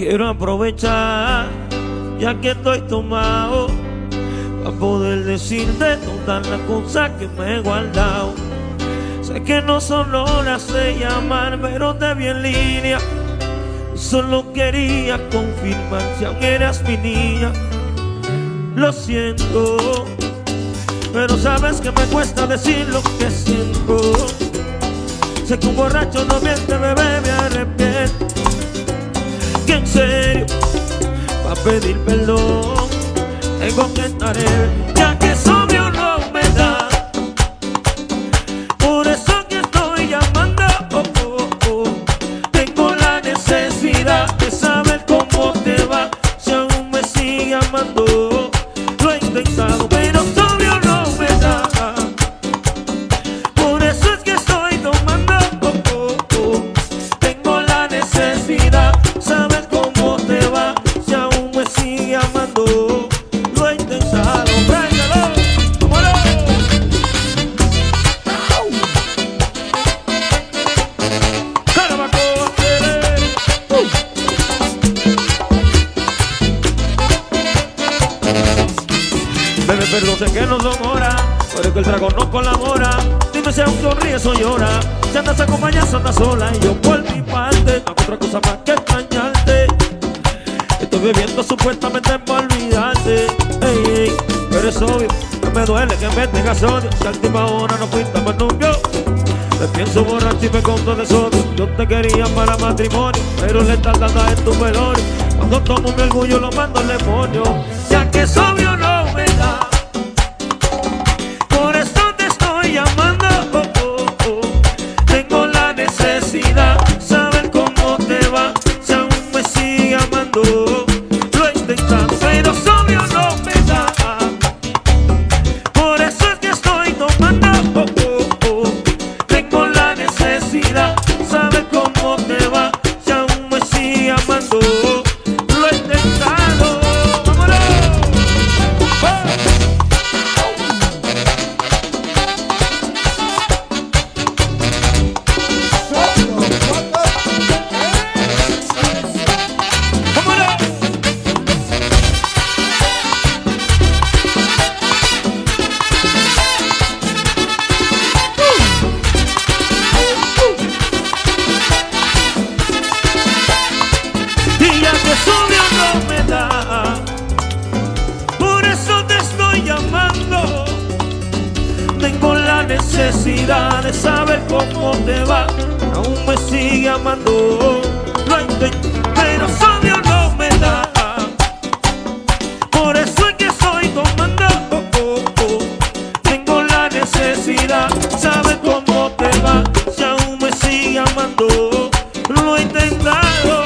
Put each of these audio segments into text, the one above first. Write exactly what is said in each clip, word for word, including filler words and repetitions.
Quiero aprovechar, ya que estoy tomado, para poder decirte todas las cosas que me he guardado. Sé que no son horas de llamar, pero te vi en línea. Solo quería confirmar si aún eras mi niña. Lo siento, pero sabes que me cuesta decir lo que siento. Sé que un borracho no miente, bebé, me arrepiento. Que en serio, pa' pedir perdón tengo que estar ebrio, ya que sobrio no me da. Por eso que estoy llamando, oh, oh, oh. Tengo la necesidad de saber cómo te va, si aún me sigue amando. Lo he intentado, pero sobrio no me da. Por eso es que estoy tomando, oh, oh, oh. Tengo la necesidad de saber cómo te va, si aún me sigue amando. Lo he intentado, préndelo, vámonos. Carabaco, uh. Bebé, perdón, sé que no son horas, pero que el trago no colabora. Dime si aún sonríes o llora, si andas acompañada o andas sola. Y yo por mi parte hago otra cosa más que extrañarte. Estoy bebiendo supuestamente para olvidarte, ey, ey. Pero es obvio que me duele que me tengas odio. Si a última hora no fuiste más novio, te pienso borracho y me conto de sodio. Yo te quería para matrimonio, pero le estás dando en tu velorio. Cuando tomo mi orgullo lo mando al demonio, ya que es obvio no me da. Por eso te estoy llamando, oh, oh, oh. Tengo la necesidad de saber cómo te va, si aún me sigue amando. Lo he intentado, pero sobrio no me da. Por eso es que estoy tomando, oh, oh, oh. Tengo la necesidad de saber cómo te va, si aún me sigue amando. Lo he intentado, vámonos. Sobrio no me da, por eso te estoy llamando. Tengo la necesidad de saber cómo te va, aún me sigue amando. Lo intento, pero sobrio no me da. Por eso es que estoy tomando, oh, oh, oh. Tengo la necesidad de saber cómo te va, si aún me sigue amando. Lo he intentado.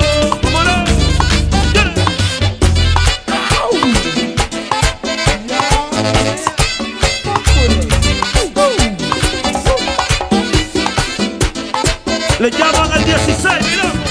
Le llaman al dieciséis, mira.